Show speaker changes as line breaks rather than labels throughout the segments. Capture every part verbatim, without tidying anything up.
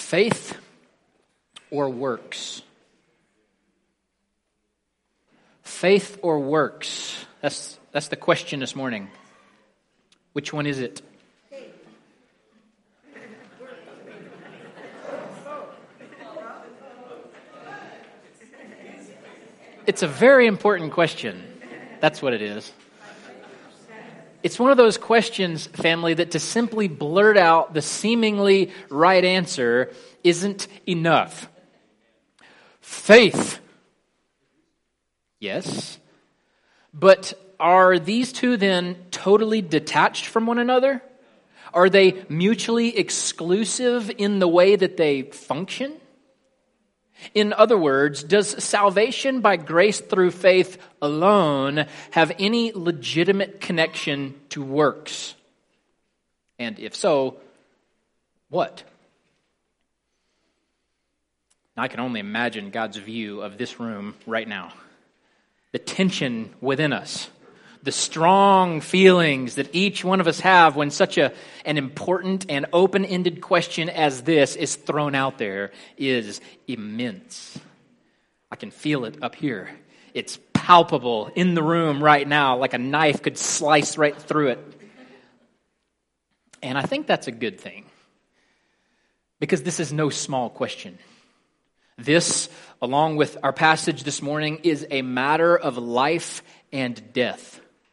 Faith or works? Faith or works? That's that's the question this morning. Which one is it? It's a very important question. That's what it is. It's one of those questions, family, that to simply blurt out the seemingly right answer isn't enough. Faith. Yes. But are these two then totally detached from one another? Are they mutually exclusive in the way that they function? In other words, does salvation by grace through faith alone have any legitimate connection to works? And if so, what? I can only imagine God's view of this room right now. The tension within us. The strong feelings that each one of us have when such a, an important and open-ended question as this is thrown out there is immense. I can feel it up here. It's palpable in the room right now, like a knife could slice right through it. And I think that's a good thing, because this is no small question. This, along with our passage this morning, is a matter of life and death.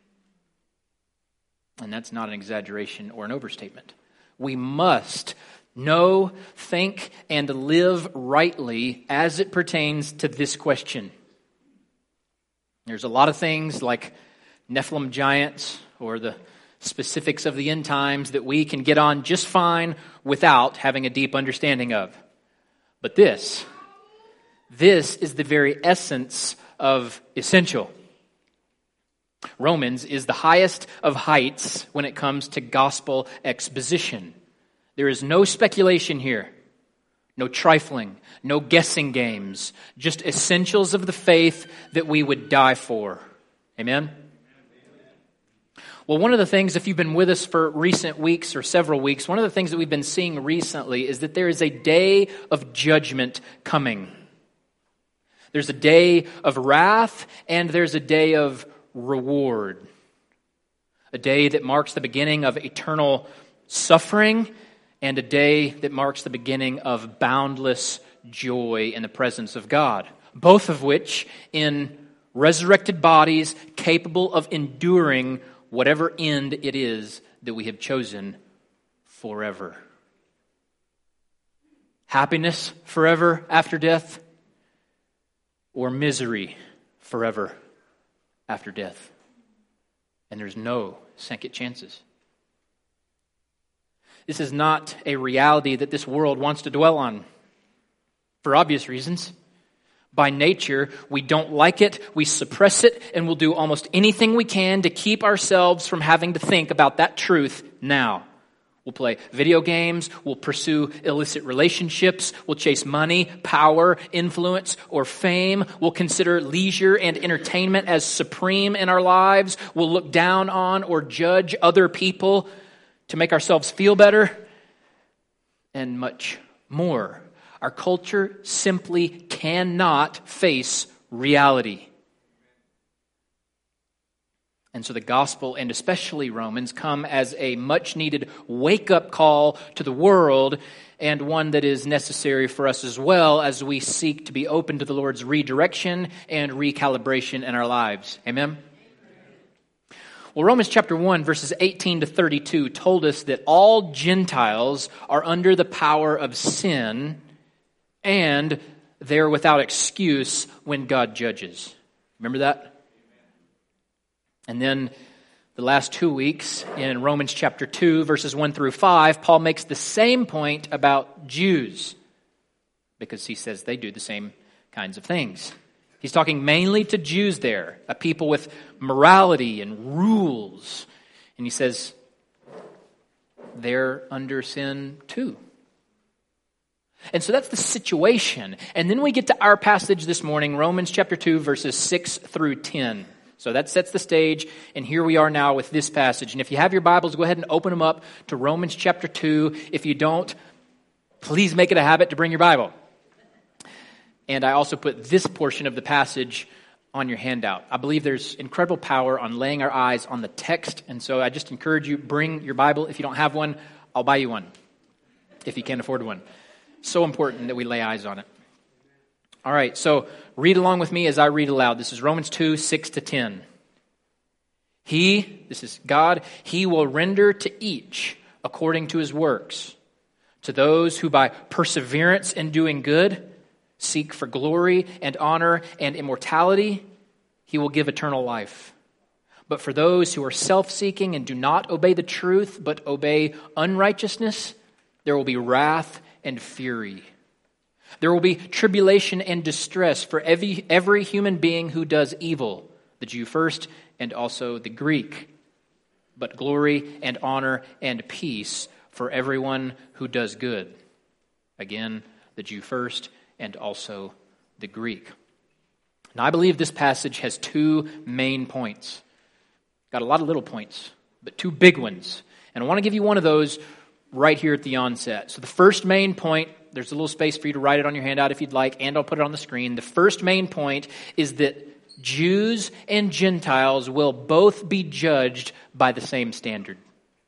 And that's not an exaggeration or an overstatement. We must know, think, and live rightly as it pertains to this question. There's a lot of things like Nephilim giants or the specifics of the end times that we can get on just fine without having a deep understanding of. But this, this is the very essence of essential. Romans is the highest of heights when it comes to gospel exposition. There is no speculation here, no trifling, no guessing games, just essentials of the faith that we would die for. Amen? Well, one of the things, if you've been with us for recent weeks or several weeks, one of the things that we've been seeing recently is that there is a day of judgment coming. There's a day of wrath and there's a day of reward. A day that marks the beginning of eternal suffering and a day that marks the beginning of boundless joy in the presence of God. Both of which in resurrected bodies capable of enduring whatever end it is that we have chosen forever. Happiness forever after death, or misery forever after death. And there's no second chances. This is not a reality that this world wants to dwell on, for obvious reasons. By nature, we don't like it, we suppress it, and we'll do almost anything we can to keep ourselves from having to think about that truth now. We'll play video games, we'll pursue illicit relationships, we'll chase money, power, influence, or fame. We'll consider leisure and entertainment as supreme in our lives. We'll look down on or judge other people to make ourselves feel better, and much more. Our culture simply cannot face reality. And so the gospel, and especially Romans, come as a much-needed wake-up call to the world, and one that is necessary for us as well as we seek to be open to the Lord's redirection and recalibration in our lives. Amen? Well, Romans chapter one, verses eighteen to thirty-two told us that all Gentiles are under the power of sin, and they're without excuse when God judges. Remember that? And then the last two weeks in Romans chapter two, verses one through five, Paul makes the same point about Jews because he says they do the same kinds of things. He's talking mainly to Jews there, a people with morality and rules. And he says they're under sin too. And so that's the situation. And then we get to our passage this morning, Romans chapter two, verses six through ten. So that sets the stage, and here we are now with this passage. And if you have your Bibles, go ahead and open them up to Romans chapter two. If you don't, please make it a habit to bring your Bible. And I also put this portion of the passage on your handout. I believe there's incredible power on laying our eyes on the text, and so I just encourage you, bring your Bible. If you don't have one, I'll buy you one, if you can't afford one. So important that we lay eyes on it. All right, so read along with me as I read aloud. This is Romans two, six to ten. He, this is God, He will render to each according to his works. To those who by perseverance in doing good seek for glory and honor and immortality, He will give eternal life. But for those who are self-seeking and do not obey the truth, but obey unrighteousness, there will be wrath and fury. There will be tribulation and distress for every, every human being who does evil, the Jew first and also the Greek. But glory and honor and peace for everyone who does good. Again, the Jew first and also the Greek. Now, I believe this passage has two main points. Got a lot of little points, but two big ones. And I want to give you one of those right here at the onset. So the first main point, there's a little space for you to write it on your handout if you'd like, and I'll put it on the screen. The first main point is that Jews and Gentiles will both be judged by the same standard.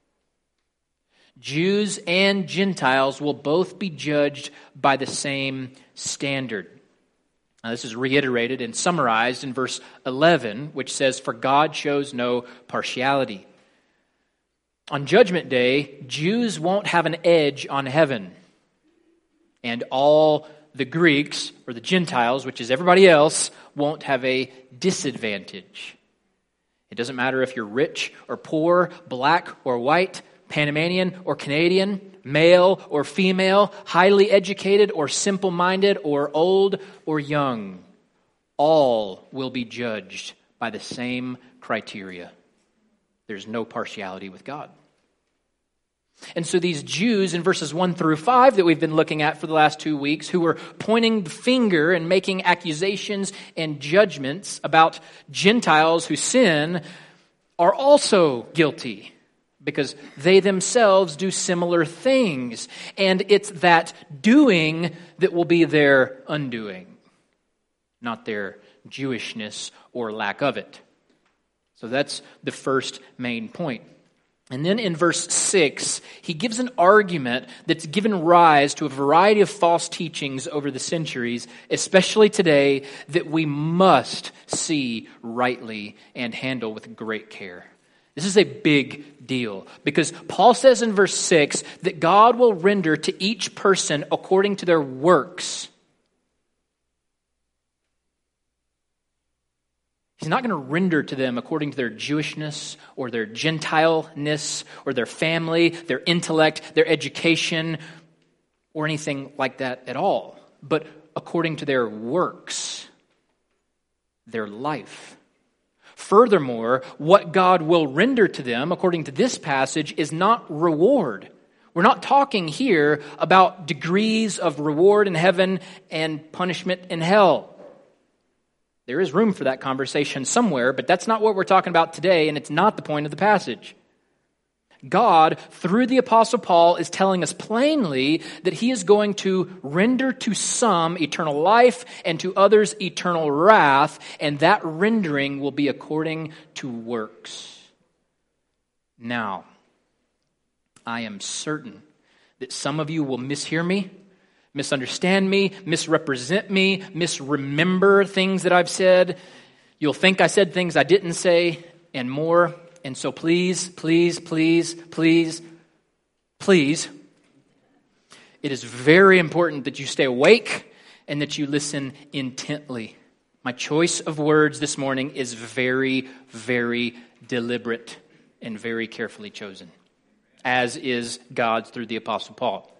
Jews and Gentiles will both be judged by the same standard. Now, this is reiterated and summarized in verse eleven, which says, "For God shows no partiality." On Judgment Day, Jews won't have an edge on heaven, and all the Greeks, or the Gentiles, which is everybody else, won't have a disadvantage. It doesn't matter if you're rich or poor, black or white, Panamanian or Canadian, male or female, highly educated or simple-minded, or old or young. All will be judged by the same criteria. There's no partiality with God. And so these Jews in verses one through five that we've been looking at for the last two weeks, who were pointing the finger and making accusations and judgments about Gentiles who sin, are also guilty because they themselves do similar things. And it's that doing that will be their undoing, not their Jewishness or lack of it. So that's the first main point. And then in verse six, he gives an argument that's given rise to a variety of false teachings over the centuries, especially today, that we must see rightly and handle with great care. This is a big deal because Paul says in verse six that God will render to each person according to their works. He's not going to render to them according to their Jewishness or their Gentileness or their family, their intellect, their education, or anything like that at all, but according to their works, their life. Furthermore, what God will render to them, according to this passage, is not reward. We're not talking here about degrees of reward in heaven and punishment in hell. There is room for that conversation somewhere, but that's not what we're talking about today, and it's not the point of the passage. God, through the Apostle Paul, is telling us plainly that he is going to render to some eternal life and to others eternal wrath, and that rendering will be according to works. Now, I am certain that some of you will mishear me, misunderstand me, misrepresent me, misremember things that I've said. You'll think I said things I didn't say and more. And so please, please, please, please, please, it is very important that you stay awake and that you listen intently. My choice of words this morning is very, very deliberate and very carefully chosen, as is God's through the Apostle Paul.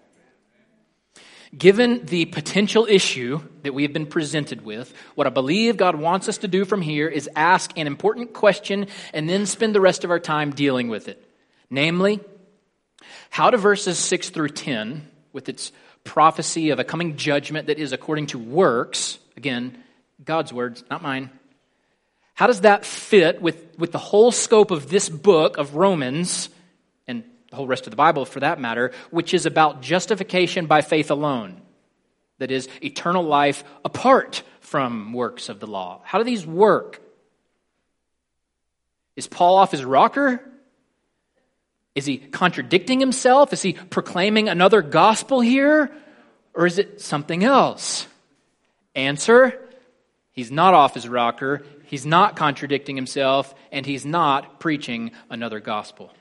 Given the potential issue that we have been presented with, what I believe God wants us to do from here is ask an important question and then spend the rest of our time dealing with it. Namely, how do verses six through ten, with its prophecy of a coming judgment that is according to works, again, God's words, not mine, how does that fit with, with the whole scope of this book of Romans and the whole rest of the Bible for that matter, which is about justification by faith alone. That is, eternal life apart from works of the law. How do these work? Is Paul off his rocker? Is he contradicting himself? Is he proclaiming another gospel here? Or is it something else? Answer, he's not off his rocker, he's not contradicting himself, and he's not preaching another gospel.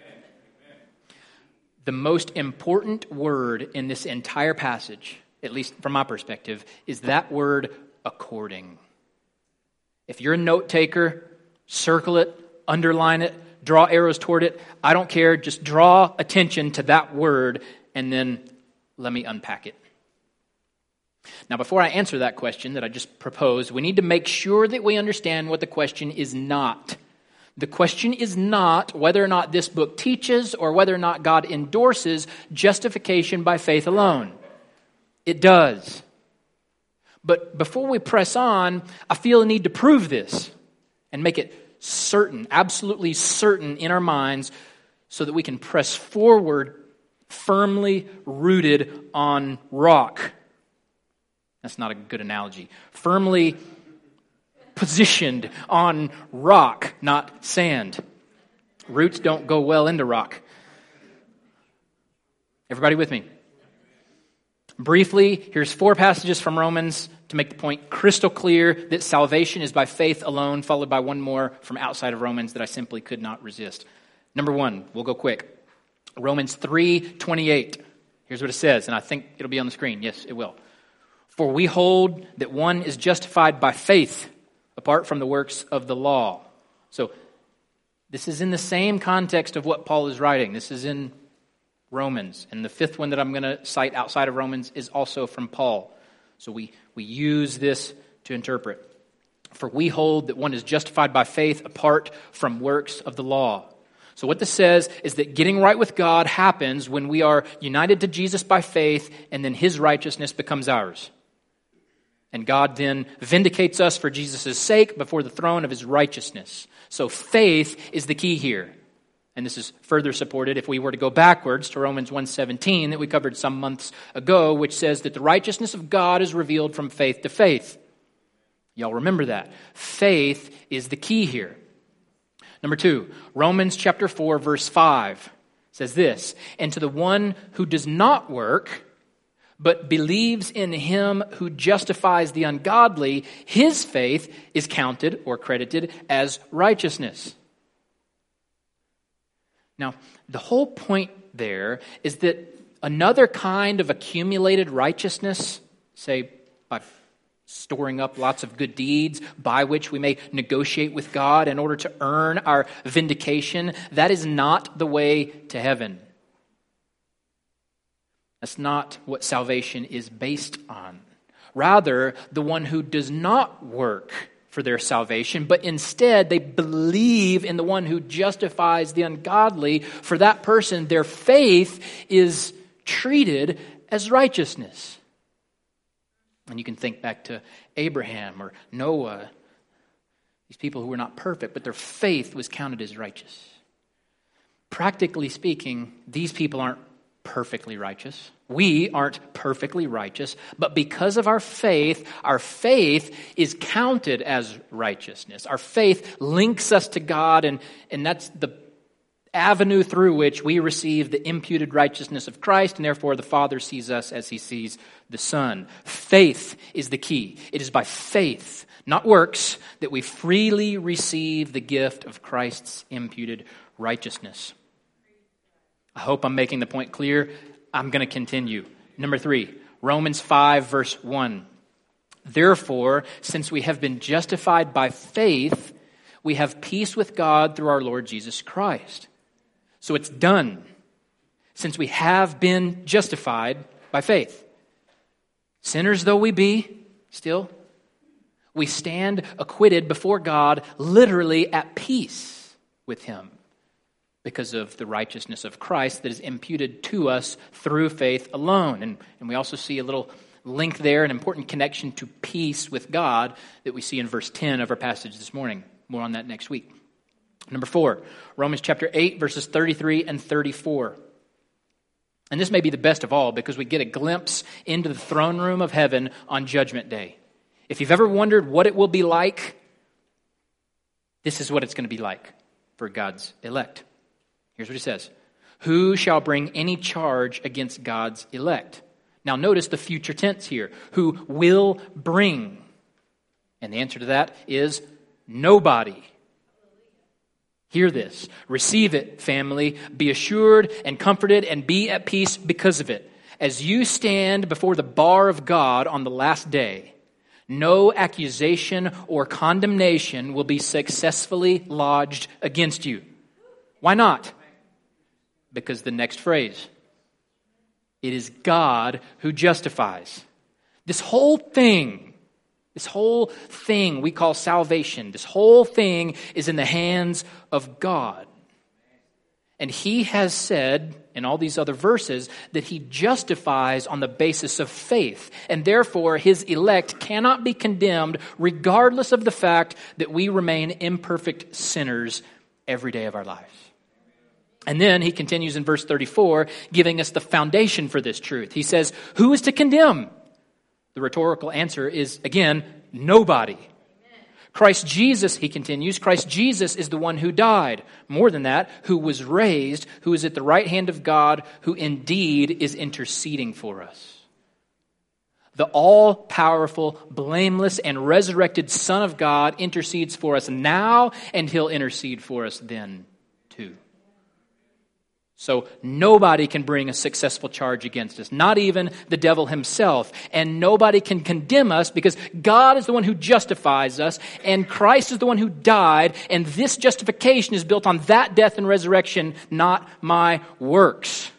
The most important word in this entire passage, at least from my perspective, is that word according. If you're a note taker, circle it, underline it, draw arrows toward it. I don't care. Just draw attention to that word and then let me unpack it. Now, before I answer that question that I just proposed, we need to make sure that we understand what the question is not. The question is not whether or not this book teaches or whether or not God endorses justification by faith alone. It does. But before we press on, I feel a need to prove this and make it certain, absolutely certain in our minds so that we can press forward firmly rooted on rock. That's not a good analogy. Firmly positioned on rock, not sand. Roots don't go well into rock. Everybody with me? Briefly, here's four passages from Romans to make the point crystal clear that salvation is by faith alone, followed by one more from outside of Romans that I simply could not resist. Number one, we'll go quick. Romans three twenty-eight. Here's what it says, and I think it'll be on the screen. Yes, it will. For we hold that one is justified by faith apart from the works of the law. So this is in the same context of what Paul is writing. This is in Romans. And the fifth one that I'm going to cite outside of Romans is also from Paul. So we, we use this to interpret. For we hold that one is justified by faith apart from works of the law. So what this says is that getting right with God happens when we are united to Jesus by faith, and then his righteousness becomes ours. And God then vindicates us for Jesus' sake before the throne of his righteousness. So faith is the key here. And this is further supported if we were to go backwards to Romans one seventeen that we covered some months ago, which says that the righteousness of God is revealed from faith to faith. Y'all remember that. Faith is the key here. Number two, Romans chapter four, verse five says this, and to the one who does not work, but believes in him who justifies the ungodly, his faith is counted or credited as righteousness. Now, the whole point there is that another kind of accumulated righteousness, say by storing up lots of good deeds by which we may negotiate with God in order to earn our vindication, that is not the way to heaven. That's not what salvation is based on. Rather, the one who does not work for their salvation, but instead they believe in the one who justifies the ungodly, for that person, their faith is treated as righteousness. And you can think back to Abraham or Noah, these people who were not perfect, but their faith was counted as righteous. Practically speaking, these people aren't perfectly righteous. We aren't perfectly righteous, but because of our faith, our faith is counted as righteousness. Our faith links us to God, and, and that's the avenue through which we receive the imputed righteousness of Christ, and therefore the Father sees us as he sees the Son. Faith is the key. It is by faith, not works, that we freely receive the gift of Christ's imputed righteousness. I hope I'm making the point clear. I'm going to continue. Number three, Romans five, verse one. Therefore, since we have been justified by faith, we have peace with God through our Lord Jesus Christ. So it's done. Since we have been justified by faith. Sinners though we be, still, we stand acquitted before God, literally at peace with him, because of the righteousness of Christ that is imputed to us through faith alone. And, and we also see a little link there, an important connection to peace with God that we see in verse ten of our passage this morning. More on that next week. Number four, Romans chapter eight, verses thirty-three and thirty-four. And this may be the best of all because we get a glimpse into the throne room of heaven on Judgment Day. If you've ever wondered what it will be like, this is what it's going to be like for God's elect. Here's what he says. Who shall bring any charge against God's elect? Now notice the future tense here. Who will bring? And the answer to that is nobody. Hear this. Receive it, family. Be assured and comforted and be at peace because of it. As you stand before the bar of God on the last day, no accusation or condemnation will be successfully lodged against you. Why not? Because the next phrase, it is God who justifies. This whole thing, this whole thing we call salvation, this whole thing is in the hands of God. And he has said in all these other verses that he justifies on the basis of faith. And therefore, his elect cannot be condemned regardless of the fact that we remain imperfect sinners every day of our lives. And then he continues in verse thirty-four, giving us the foundation for this truth. He says, who is to condemn? The rhetorical answer is, again, nobody. Christ Jesus, he continues, Christ Jesus is the one who died. More than that, who was raised, who is at the right hand of God, who indeed is interceding for us. The all-powerful, blameless, and resurrected Son of God intercedes for us now, and he'll intercede for us then too. So nobody can bring a successful charge against us, not even the devil himself. And nobody can condemn us because God is the one who justifies us and Christ is the one who died. And this justification is built on that death and resurrection, not my works.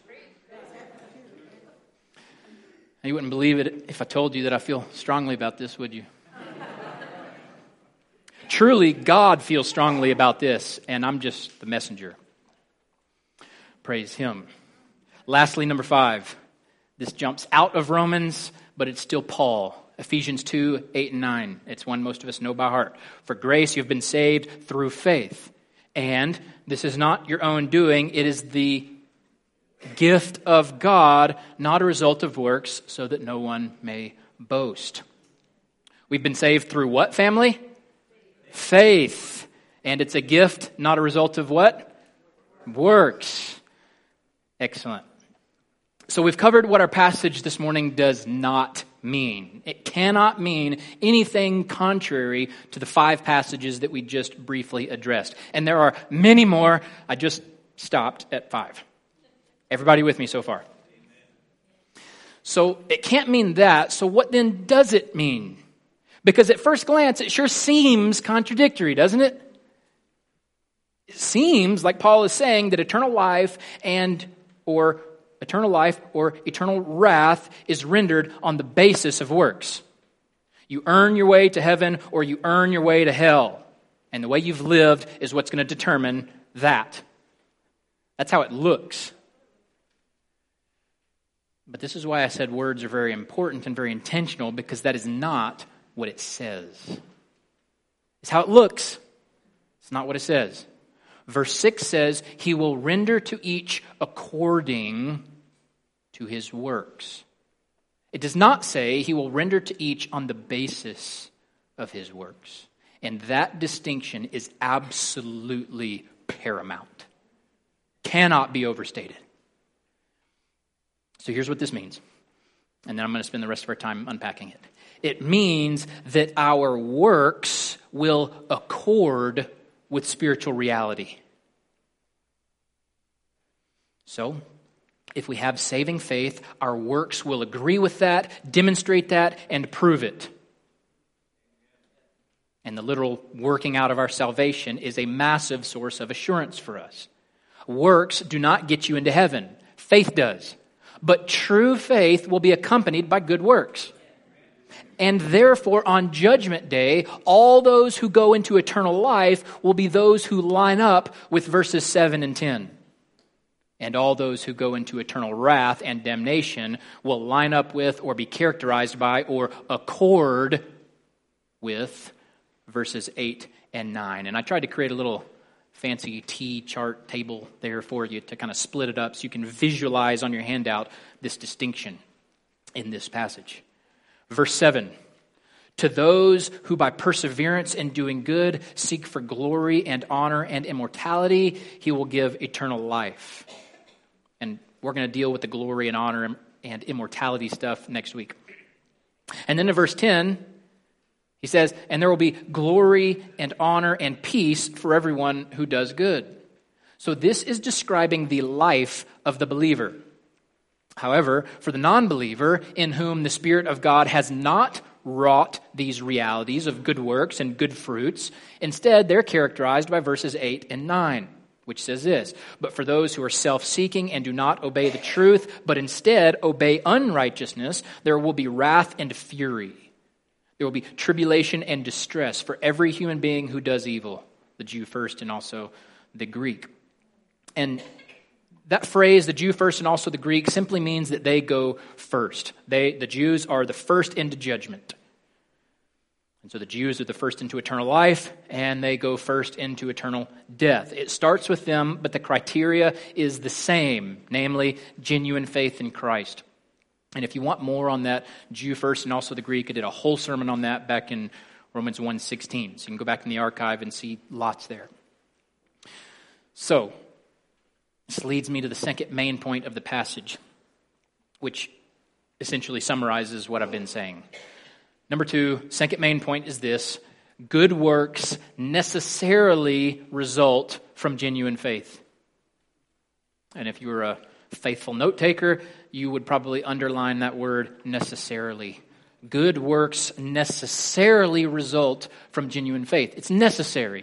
You wouldn't believe it if I told you that I feel strongly about this, would you? Truly, God feels strongly about this, and I'm just the messenger. Praise him. Lastly, number five. This jumps out of Romans, but it's still Paul. Ephesians two, eight and nine. It's one most of us know by heart. For grace you have been saved through faith. And this is not your own doing. It is the gift of God, not a result of works, so that no one may boast. We've been saved through what, family? Faith. And it's a gift, not a result of what? Works. Excellent. So we've covered what our passage this morning does not mean. It cannot mean anything contrary to the five passages that we just briefly addressed. And there are many more. I just stopped at five. Everybody with me so far? So it can't mean that. So what then does it mean? Because at first glance, it sure seems contradictory, doesn't it? It seems like Paul is saying that eternal life and or eternal life or eternal wrath is rendered on the basis of works. You earn your way to heaven or you earn your way to hell. And the way you've lived is what's going to determine that. That's how it looks. But this is why I said words are very important and very intentional, because that is not what it says. It's how it looks. It's not what it says. Verse six says, he will render to each according to his works. It does not say he will render to each on the basis of his works. And that distinction is absolutely paramount. Cannot be overstated. So here's what this means. And then I'm going to spend the rest of our time unpacking it. It means that our works will accord with spiritual reality. So, if we have saving faith, our works will agree with that, demonstrate that, and prove it. And the literal working out of our salvation is a massive source of assurance for us. Works do not get you into heaven. Faith does. But true faith will be accompanied by good works. And therefore, on Judgment Day, all those who go into eternal life will be those who line up with verses seven and ten. And all those who go into eternal wrath and damnation will line up with or be characterized by or accord with verses eight and nine. And I tried to create a little fancy T chart table there for you to kind of split it up so you can visualize on your handout this distinction in this passage. Verse seven, to those who by perseverance in doing good seek for glory and honor and immortality, he will give eternal life. And we're going to deal with the glory and honor and immortality stuff next week. And then in verse ten, he says, and there will be glory and honor and peace for everyone who does good. So this is describing the life of the believer. However, for the non-believer in whom the Spirit of God has not wrought these realities of good works and good fruits, instead they're characterized by verses eight and nine, which says this, but for those who are self-seeking and do not obey the truth, but instead obey unrighteousness, there will be wrath and fury. There will be tribulation and distress for every human being who does evil, the Jew first and also the Greek. And that phrase, the Jew first and also the Greek, simply means that they go first. They, the Jews are the first into judgment. And so the Jews are the first into eternal life, and they go first into eternal death. It starts with them, but the criteria is the same, namely genuine faith in Christ. And if you want more on that Jew first and also the Greek, I did a whole sermon on that back in Romans one sixteen. So you can go back in the archive and see lots there. So, this leads me to the second main point of the passage, which essentially summarizes what I've been saying. Number two, second main point is this: good works necessarily result from genuine faith. And if you were a faithful note taker, you would probably underline that word necessarily. Good works necessarily result from genuine faith. It's necessary.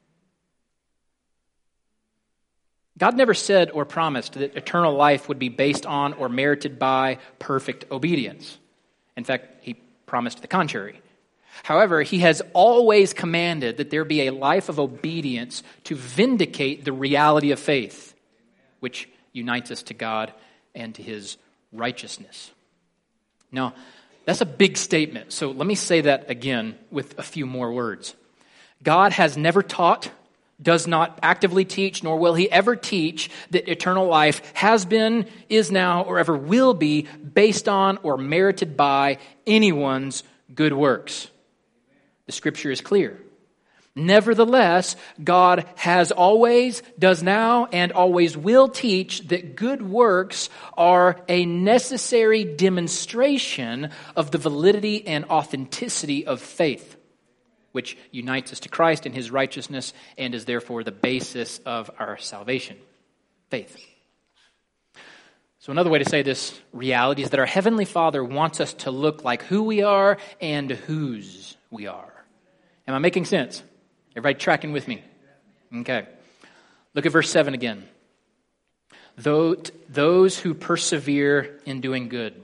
God never said or promised that eternal life would be based on or merited by perfect obedience. In fact, he promised the contrary. However, he has always commanded that there be a life of obedience to vindicate the reality of faith, which unites us to God and to his righteousness. Now, that's a big statement, so let me say that again with a few more words. God has never taught, does not actively teach, nor will he ever teach that eternal life has been, is now, or ever will be based on or merited by anyone's good works. The scripture is clear. Nevertheless, God has always, does now, and always will teach that good works are a necessary demonstration of the validity and authenticity of faith, which unites us to Christ and his righteousness and is therefore the basis of our salvation. Faith. So another way to say this reality is that our Heavenly Father wants us to look like who we are and whose we are. Am I making sense? Everybody tracking with me? Okay. Look at verse seven again. Those who persevere in doing good.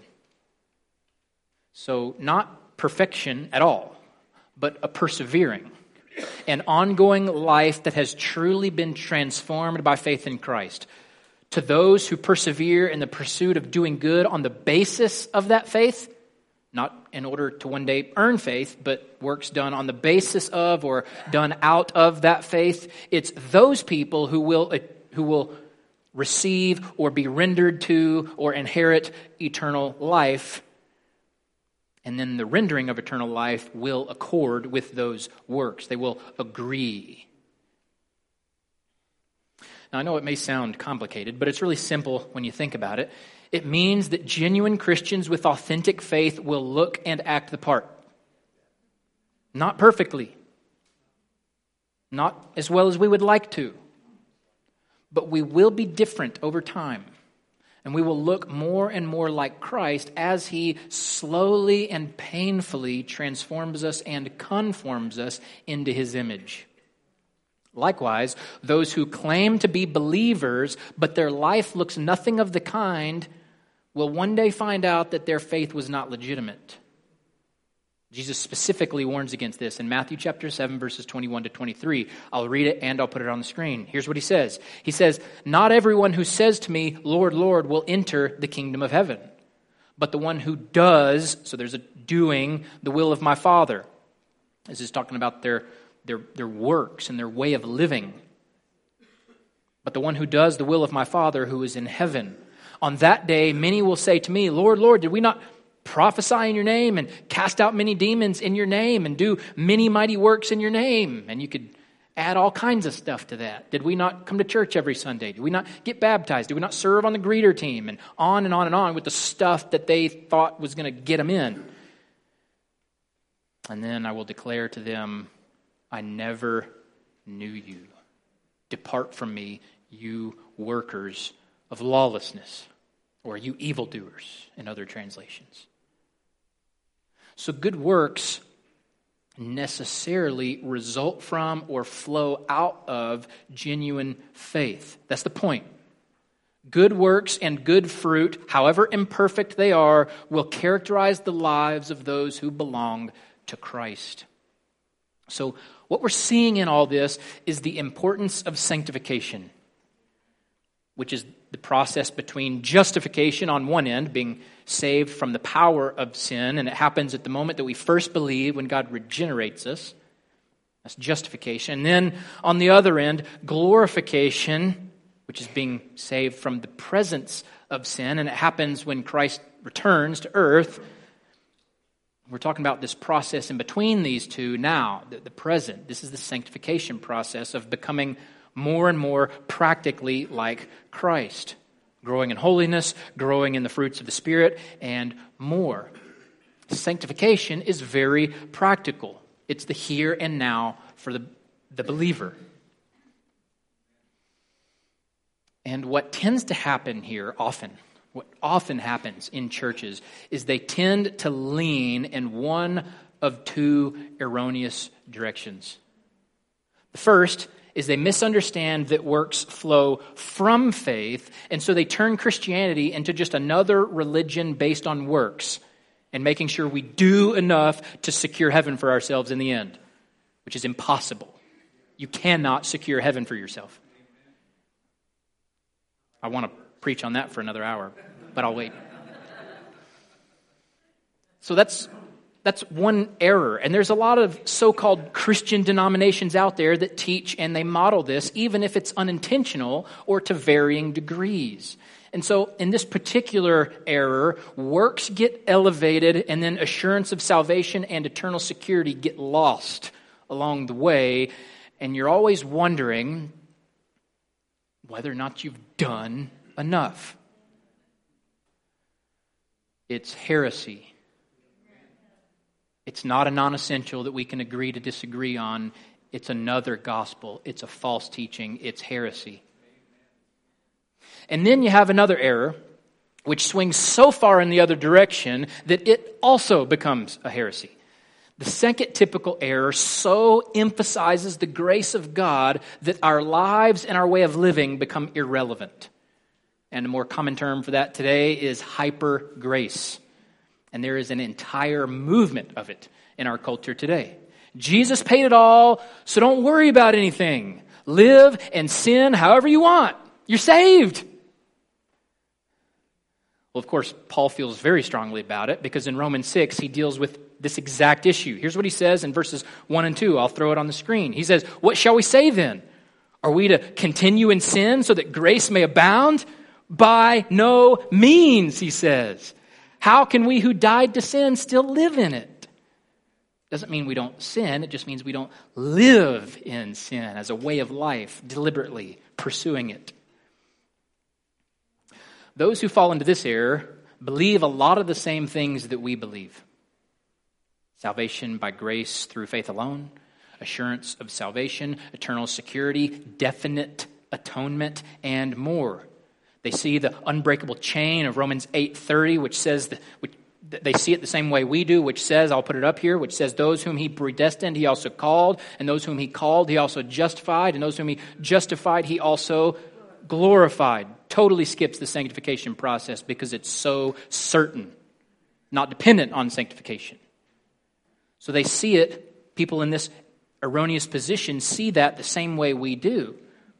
So not perfection at all, but a persevering, an ongoing life that has truly been transformed by faith in Christ. To those who persevere in the pursuit of doing good on the basis of that faith, not in order to one day earn faith, but works done on the basis of or done out of that faith, it's those people who will who will receive or be rendered to or inherit eternal life. And then the rendering of eternal life will accord with those works. They will agree. Now, I know it may sound complicated, but it's really simple when you think about it. It means that genuine Christians with authentic faith will look and act the part. Not perfectly. Not as well as we would like to. But we will be different over time. And we will look more and more like Christ as he slowly and painfully transforms us and conforms us into his image. Likewise, those who claim to be believers, but their life looks nothing of the kind, will one day find out that their faith was not legitimate. Jesus specifically warns against this in Matthew chapter seven, verses twenty-one to twenty-three. I'll read it and I'll put it on the screen. Here's what he says. He says, "Not everyone who says to me, 'Lord, Lord,' will enter the kingdom of heaven, but the one who does," so there's a doing, "the will of my Father." This is talking about their, their, their works and their way of living. but the one who does the will of my Father who is in heaven. On that day, many will say to me, Lord, Lord, did we not prophesy in your name and cast out many demons in your name and do many mighty works in your name? And you could add all kinds of stuff to that. Did we not come to church every Sunday? Did we not get baptized? Did we not serve on the greeter team? And on and on and on with the stuff that they thought was going to get them in. And then I will declare to them, I never knew you. Depart from me, you workers of lawlessness, or you evildoers in other translations. So good works necessarily result from or flow out of genuine faith. That's the point. Good works and good fruit, however imperfect they are, will characterize the lives of those who belong to Christ. So what we're seeing in all this is the importance of sanctification, which is the process between justification on one end, being saved from the power of sin, and it happens at the moment that we first believe when God regenerates us. That's justification. And then on the other end, glorification, which is being saved from the presence of sin, and it happens when Christ returns to earth. We're talking about this process in between these two now, the, the present. This is the sanctification process of becoming more and more practically like Christ. Growing in holiness, growing in the fruits of the Spirit, and more. Sanctification is very practical. It's the here and now for the, the believer. And what tends to happen here often, what often happens in churches, is they tend to lean in one of two erroneous directions. The first is they misunderstand that works flow from faith, and so they turn Christianity into just another religion based on works and making sure we do enough to secure heaven for ourselves in the end, which is impossible. You cannot secure heaven for yourself. I want to preach on that for another hour, but I'll wait. So that's That's one error. And there's a lot of so-called Christian denominations out there that teach and they model this, even if it's unintentional or to varying degrees. And so in this particular error, works get elevated and then assurance of salvation and eternal security get lost along the way. And you're always wondering whether or not you've done enough. It's heresy. It's not a non-essential that we can agree to disagree on. It's another gospel. It's a false teaching. It's heresy. And then you have another error, which swings so far in the other direction that it also becomes a heresy. The second typical error so emphasizes the grace of God that our lives and our way of living become irrelevant. And a more common term for that today is hyper grace. And there is an entire movement of it in our culture today. Jesus paid it all, so don't worry about anything. Live and sin however you want. You're saved. Well, of course, Paul feels very strongly about it because in Romans six, he deals with this exact issue. Here's what he says in verses one and two. I'll throw it on the screen. He says, what shall we say then? Are we to continue in sin so that grace may abound? By no means, he says. How can we who died to sin still live in it? Doesn't mean we don't sin. It just means we don't live in sin as a way of life, deliberately pursuing it. Those who fall into this error believe a lot of the same things that we believe. Salvation by grace through faith alone, assurance of salvation, eternal security, definite atonement, and more. They see the unbreakable chain of Romans eight thirty, which says, that, which, they see it the same way we do, which says, I'll put it up here, which says, those whom he predestined, he also called, and those whom he called, he also justified, and those whom he justified, he also glorified. Totally skips the sanctification process because it's so certain, not dependent on sanctification. So they see it, people in this erroneous position see that the same way we do.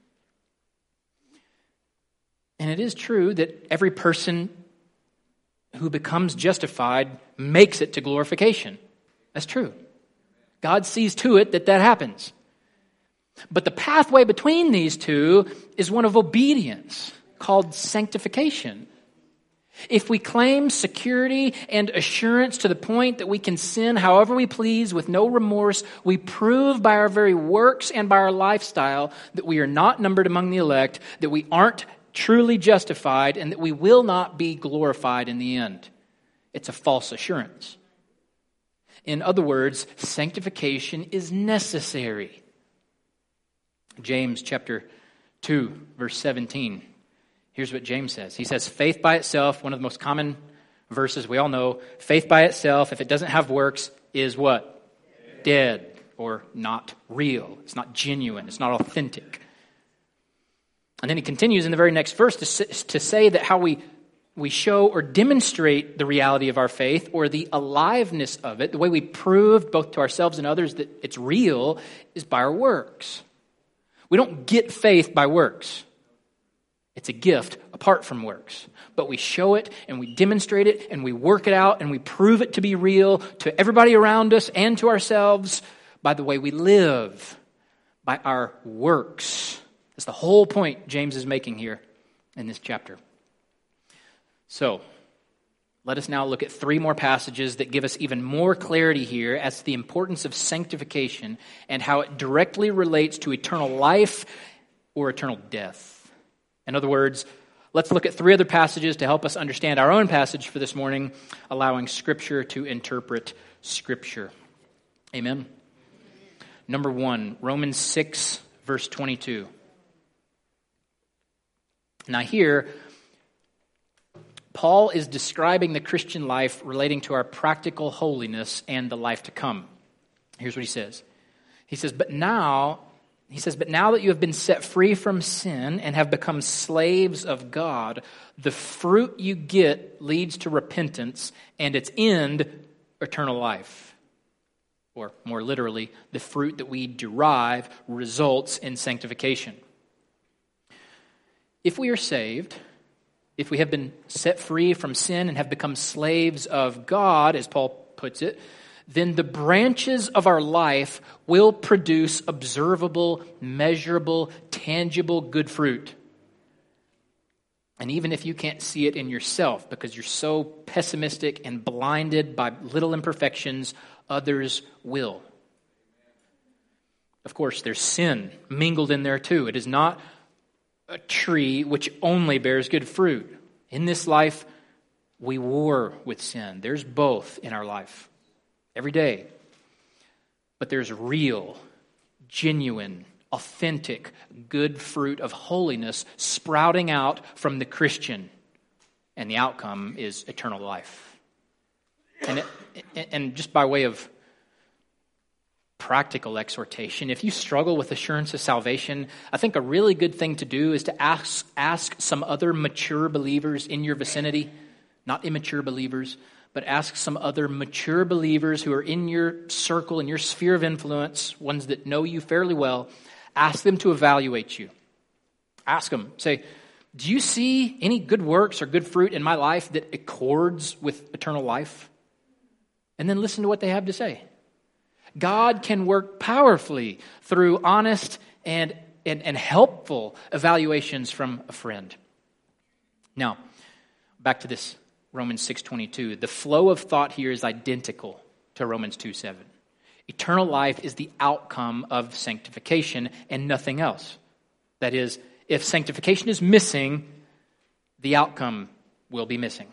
And it is true that every person who becomes justified makes it to glorification. That's true. God sees to it that that happens. But the pathway between these two is one of obedience, called sanctification. If we claim security and assurance to the point that we can sin however we please with no remorse, we prove by our very works and by our lifestyle that we are not numbered among the elect, that we aren't truly justified, and that we will not be glorified in the end. It's a false assurance. In other words, sanctification is necessary. James chapter two, verse seventeen. Here's what James says. He says, faith by itself, one of the most common verses we all know, faith by itself, if it doesn't have works, is what? Dead, Dead or not real. It's not genuine. It's not authentic. And then he continues in the very next verse to, to say that how we, we show or demonstrate the reality of our faith or the aliveness of it, the way we prove both to ourselves and others that it's real, is by our works. We don't get faith by works. It's a gift apart from works. But we show it and we demonstrate it and we work it out and we prove it to be real to everybody around us and to ourselves by the way we live, by our works. That's the whole point James is making here in this chapter. So, let us now look at three more passages that give us even more clarity here as to the importance of sanctification and how it directly relates to eternal life or eternal death. In other words, let's look at three other passages to help us understand our own passage for this morning, allowing Scripture to interpret Scripture. Amen? Number one, Romans six, verse twenty-two. Now here, Paul is describing the Christian life relating to our practical holiness and the life to come. Here's what he says. He says, but now... He says, but now that you have been set free from sin and have become slaves of God, the fruit you get leads to repentance and its end, eternal life. Or more literally, the fruit that we derive results in sanctification. If we are saved, if we have been set free from sin and have become slaves of God, as Paul puts it, then the branches of our life will produce observable, measurable, tangible good fruit. And even if you can't see it in yourself because you're so pessimistic and blinded by little imperfections, others will. Of course, there's sin mingled in there too. It is not a tree which only bears good fruit. In this life, we war with sin. There's both in our life. Every day. But there's real, genuine, authentic, good fruit of holiness sprouting out from the Christian. And the outcome is eternal life. And, it, and just by way of practical exhortation, if you struggle with assurance of salvation, I think a really good thing to do is to ask, ask some other mature believers in your vicinity, not immature believers, but ask some other mature believers who are in your circle, in your sphere of influence, ones that know you fairly well. Ask them to evaluate you. Ask them, say, do you see any good works or good fruit in my life that accords with eternal life? And then listen to what they have to say. God can work powerfully through honest and, and, and helpful evaluations from a friend. Now, back to this Romans six twenty-two. The flow of thought here is identical to Romans two seven. Eternal life is the outcome of sanctification and nothing else. That is, if sanctification is missing, the outcome will be missing.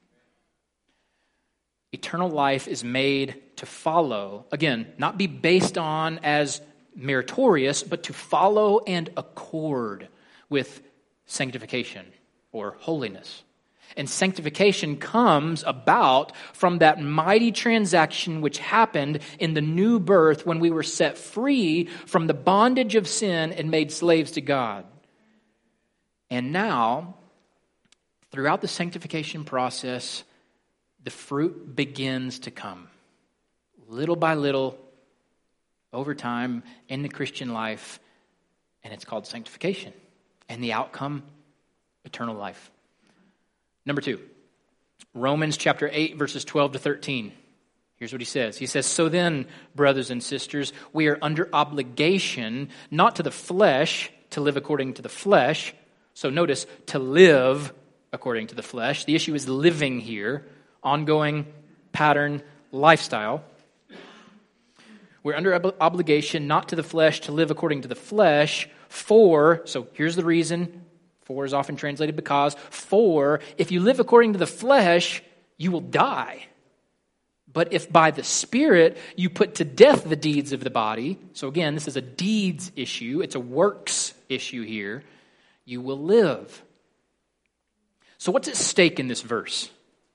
Eternal life is made to follow, again, not be based on as meritorious, but to follow and accord with sanctification or holiness. And sanctification comes about from that mighty transaction which happened in the new birth when we were set free from the bondage of sin and made slaves to God. And now, throughout the sanctification process, the fruit begins to come. Little by little, over time, in the Christian life, and it's called sanctification. And the outcome, eternal life. Number two, Romans chapter eight, verses twelve to thirteen. Here's what he says. He says, so then, brothers and sisters, we are under obligation, not to the flesh, to live according to the flesh. So notice, to live according to the flesh. The issue is living here, ongoing pattern lifestyle. We're under ob- obligation, not to the flesh, to live according to the flesh. For, so here's the reason. For is often translated because. For, if you live according to the flesh, you will die. But if by the Spirit you put to death the deeds of the body, so again, this is a deeds issue, it's a works issue here, you will live. So what's at stake in this verse?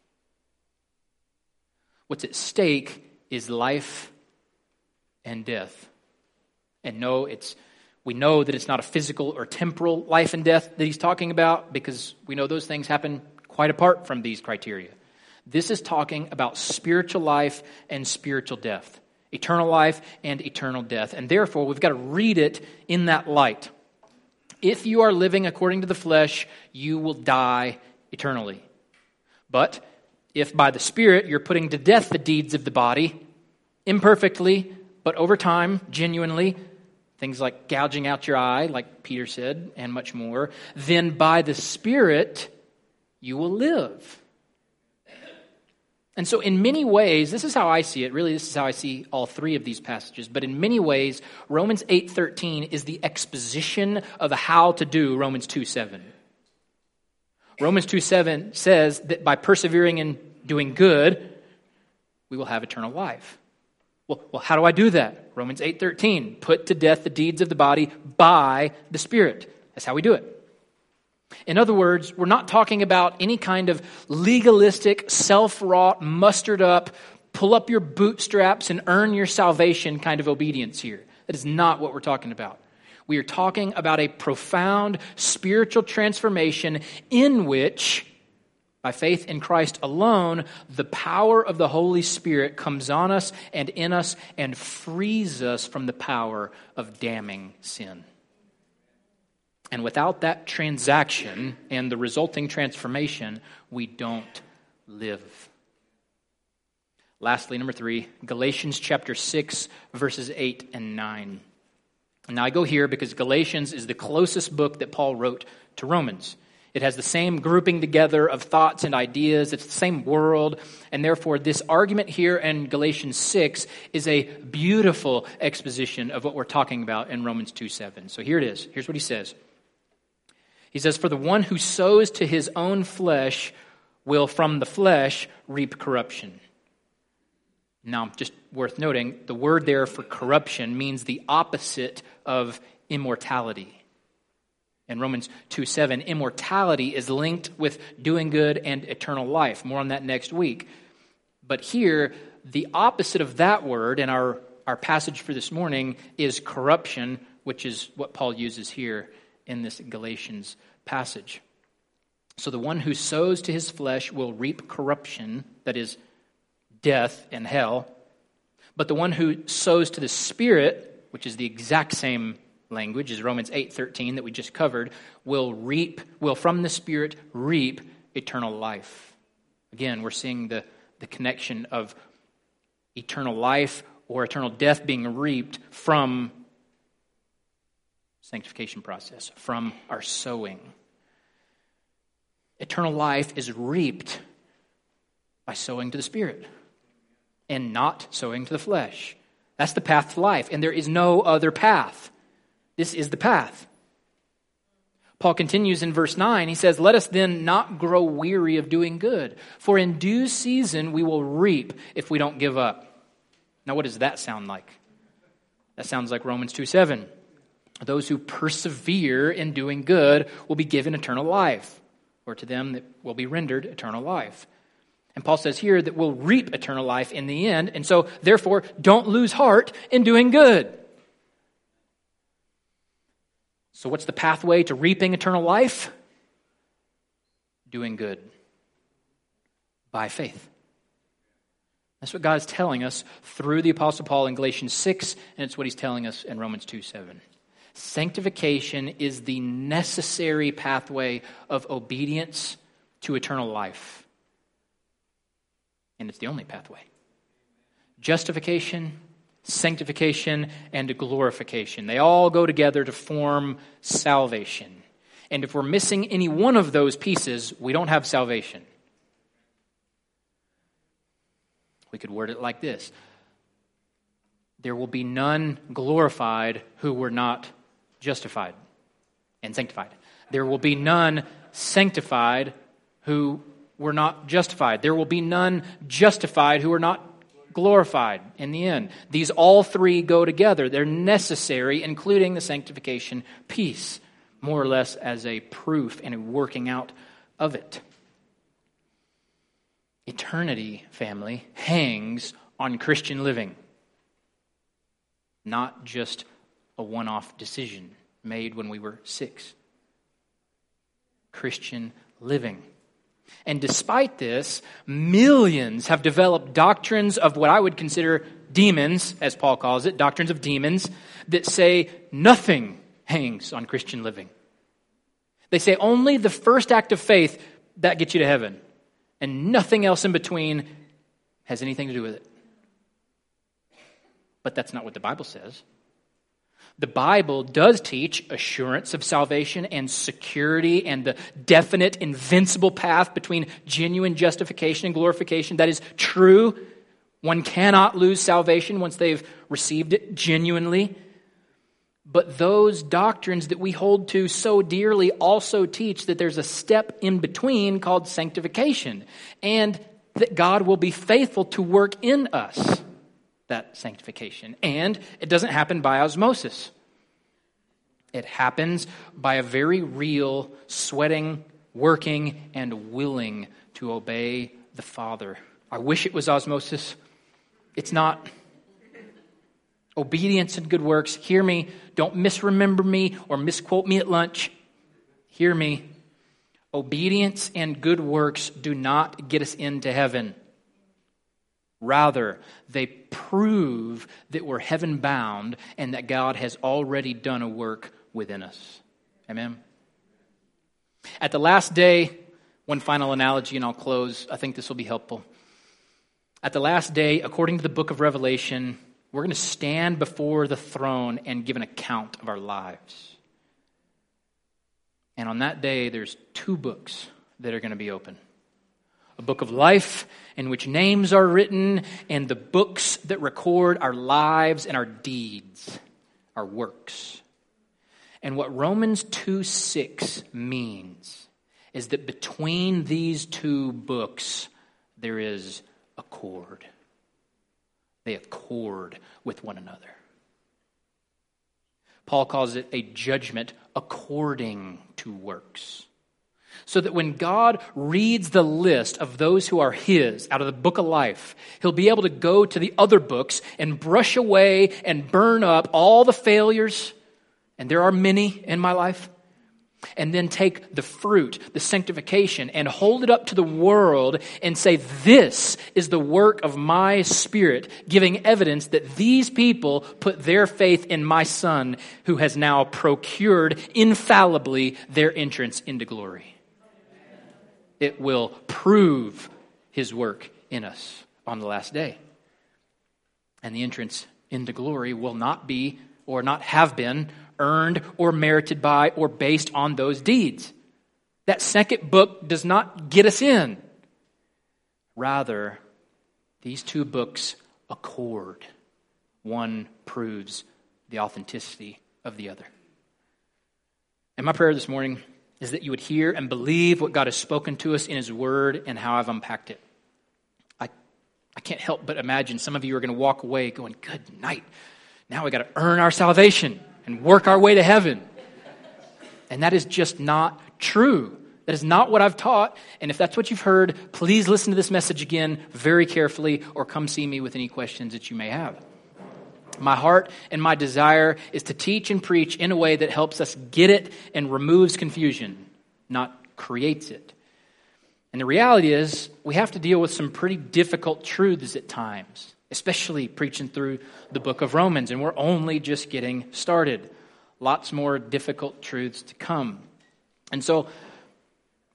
What's at stake is life and death. And no, it's we know that it's not a physical or temporal life and death that he's talking about, because we know those things happen quite apart from these criteria. This is talking about spiritual life and spiritual death, eternal life and eternal death. And therefore, we've got to read it in that light. If you are living according to the flesh, you will die eternally. But if by the Spirit you're putting to death the deeds of the body, imperfectly, but over time, genuinely, things like gouging out your eye, like Peter said, and much more, then by the Spirit you will live. And so in many ways, this is how I see it. Really, this is how I see all three of these passages. But in many ways, Romans eight thirteen is the exposition of how to do Romans two seven. Romans two seven says that by persevering in doing good, we will have eternal life. Well, well, how do I do that? Romans eight thirteen, put to death the deeds of the body by the Spirit. That's how we do it. In other words, we're not talking about any kind of legalistic, self-wrought, mustered up, pull up your bootstraps and earn your salvation kind of obedience here. That is not what we're talking about. We are talking about a profound spiritual transformation in which, by faith in Christ alone, the power of the Holy Spirit comes on us and in us and frees us from the power of damning sin. And without that transaction and the resulting transformation, we don't live. Lastly, number three, Galatians chapter six, verses eight and nine. Now I go here because Galatians is the closest book that Paul wrote to Romans. It has the same grouping together of thoughts and ideas. It's the same world. And therefore, this argument here in Galatians six is a beautiful exposition of what we're talking about in Romans two seven. So here it is. Here's what he says. He says, for the one who sows to his own flesh will from the flesh reap corruption. Now, just worth noting, the word there for corruption means the opposite of immortality. In Romans two seven, immortality is linked with doing good and eternal life. More on that next week. But here, the opposite of that word in our, our passage for this morning is corruption, which is what Paul uses here in this Galatians passage. So the one who sows to his flesh will reap corruption, that is, death and hell. But the one who sows to the Spirit, which is the exact same language as Romans eight thirteen that we just covered, will reap, will from the Spirit reap eternal life. Again, we're seeing the, the connection of eternal life or eternal death being reaped from sanctification process, from our sowing. Eternal life is reaped by sowing to the Spirit and not sowing to the flesh. That's the path to life, and there is no other path. This is the path. Paul continues in verse nine. He says, let us then not grow weary of doing good, for in due season we will reap if we don't give up. Now, what does that sound like? That sounds like Romans two seven. Those who persevere in doing good will be given eternal life, or to them that will be rendered eternal life. And Paul says here that we'll reap eternal life in the end, and so therefore don't lose heart in doing good. So what's the pathway to reaping eternal life? Doing good by faith. That's what God is telling us through the Apostle Paul in Galatians six, and it's what he's telling us in Romans two seven. Sanctification is the necessary pathway of obedience to eternal life. And it's the only pathway. Justification, sanctification, and glorification. They all go together to form salvation. And if we're missing any one of those pieces, we don't have salvation. We could word it like this. There will be none glorified who were not justified and sanctified. There will be none sanctified who were not justified. There will be none justified who are not glorified in the end. These all three go together. They're necessary, including the sanctification piece, more or less as a proof and a working out of it. Eternity, family, hangs on Christian living, not just a one-off decision made when we were six. Christian living. And despite this, millions have developed doctrines of what I would consider demons, as Paul calls it, doctrines of demons, that say nothing hangs on Christian living. They say only the first act of faith, that gets you to heaven, and nothing else in between has anything to do with it. But that's not what the Bible says. The Bible does teach assurance of salvation and security and the definite, invincible path between genuine justification and glorification. That is true. One cannot lose salvation once they've received it genuinely. But those doctrines that we hold to so dearly also teach that there's a step in between called sanctification, and that God will be faithful to work in us that sanctification. And it doesn't happen by osmosis. It happens by a very real sweating, working, and willing to obey the Father. I wish it was osmosis. It's not. Obedience and good works. Hear me. Don't misremember me or misquote me at lunch. Hear me. Obedience and good works do not get us into heaven. Rather, they prove that we're heaven-bound and that God has already done a work within us. Amen? At the last day, one final analogy and I'll close. I think this will be helpful. At the last day, according to the book of Revelation, we're going to stand before the throne and give an account of our lives. And on that day, there's two books that are going to be open. A book of life in which names are written, and the books that record our lives and our deeds, our works. And what Romans two six means is that between these two books, there is accord. They accord with one another. Paul calls it a judgment according to works. So that when God reads the list of those who are His out of the book of life, He'll be able to go to the other books and brush away and burn up all the failures, and there are many in my life, and then take the fruit, the sanctification, and hold it up to the world and say, this is the work of my Spirit, giving evidence that these people put their faith in my Son, who has now procured infallibly their entrance into glory. It will prove His work in us on the last day. And the entrance into glory will not be or not have been earned or merited by or based on those deeds. That second book does not get us in. Rather, these two books accord. One proves the authenticity of the other. And my prayer this morning is that you would hear and believe what God has spoken to us in His Word and how I've unpacked it. I, I can't help but imagine some of you are going to walk away going, good night. Now we got to earn our salvation and work our way to heaven. And that is just not true. That is not what I've taught. And if that's what you've heard, please listen to this message again very carefully or come see me with any questions that you may have. My heart and my desire is to teach and preach in a way that helps us get it and removes confusion, not creates it. And the reality is, we have to deal with some pretty difficult truths at times, especially preaching through the book of Romans, and we're only just getting started. Lots more difficult truths to come. And so,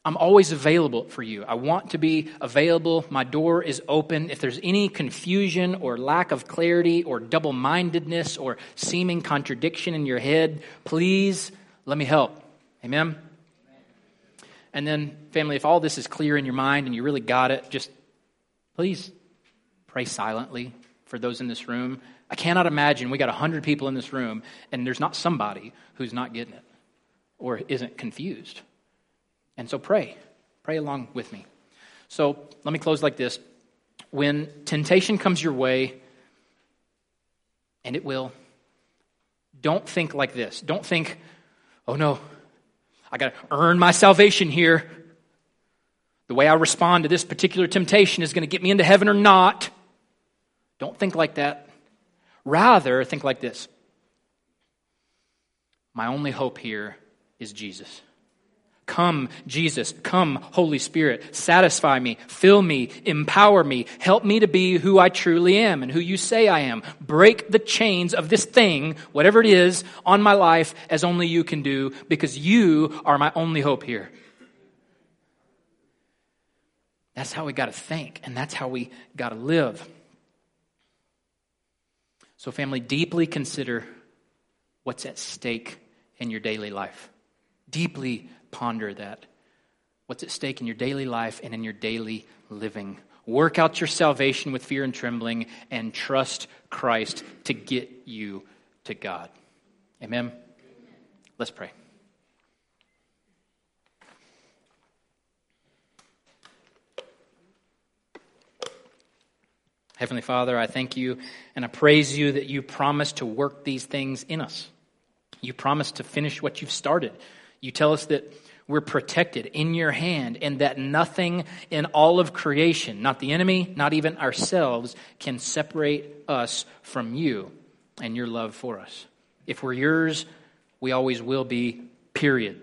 I'm always available for you. I want to be available. My door is open. If there's any confusion or lack of clarity or double-mindedness or seeming contradiction in your head, please let me help. Amen? And then, family, if all this is clear in your mind and you really got it, just please pray silently for those in this room. I cannot imagine we got one hundred people in this room and there's not somebody who's not getting it or isn't confused. And so pray. Pray along with me. So let me close like this. When temptation comes your way, and it will, don't think like this. Don't think, oh no, I got to earn my salvation here. The way I respond to this particular temptation is going to get me into heaven or not. Don't think like that. Rather, think like this. My only hope here is Jesus. Come, Jesus. Come, Holy Spirit. Satisfy me, fill me, empower me. Help me to be who I truly am and who you say I am. Break the chains of this thing, whatever it is, on my life as only you can do, because you are my only hope here. That's how we got to think, and that's how we got to live. So, family, deeply consider what's at stake in your daily life. Deeply ponder that. What's at stake in your daily life and in your daily living. Work out your salvation with fear and trembling and trust Christ to get you to God. Amen? Let's pray. Heavenly Father, I thank you and I praise you that you promise to work these things in us. You promise to finish what you've started. You tell us that we're protected in your hand and that nothing in all of creation, not the enemy, not even ourselves, can separate us from you and your love for us. If we're yours, we always will be, period.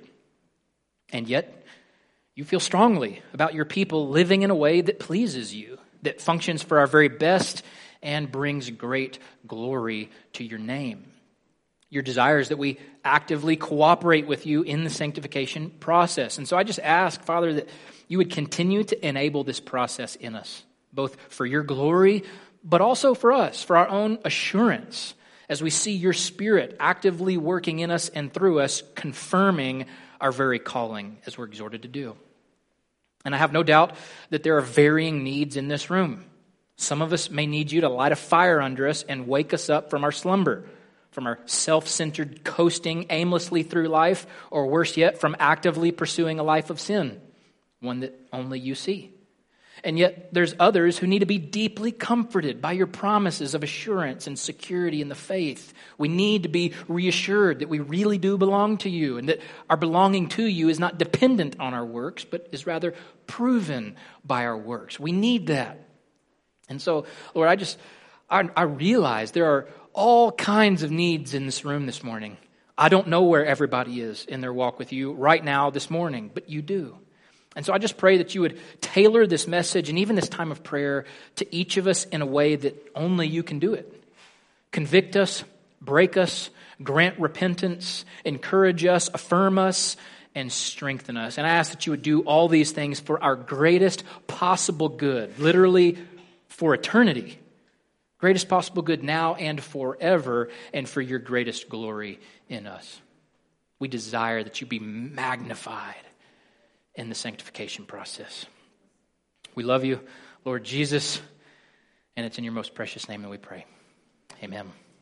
And yet, you feel strongly about your people living in a way that pleases you, that functions for our very best and brings great glory to your name. Your desire is that we actively cooperate with you in the sanctification process. And so I just ask, Father, that you would continue to enable this process in us, both for your glory, but also for us, for our own assurance, as we see your Spirit actively working in us and through us, confirming our very calling as we're exhorted to do. And I have no doubt that there are varying needs in this room. Some of us may need you to light a fire under us and wake us up from our slumber, from our self-centered coasting aimlessly through life, or worse yet, from actively pursuing a life of sin, one that only you see. And yet there's others who need to be deeply comforted by your promises of assurance and security in the faith. We need to be reassured that we really do belong to you and that our belonging to you is not dependent on our works, but is rather proven by our works. We need that. And so, Lord, I just, I, I realize there are all kinds of needs in this room this morning. I don't know where everybody is in their walk with you right now this morning, but you do. And so I just pray that you would tailor this message and even this time of prayer to each of us in a way that only you can do it. Convict us, break us, grant repentance, encourage us, affirm us, and strengthen us. And I ask that you would do all these things for our greatest possible good, literally for eternity. Greatest possible good now and forever, and for your greatest glory in us. We desire that you be magnified in the sanctification process. We love you, Lord Jesus, and it's in your most precious name that we pray. Amen.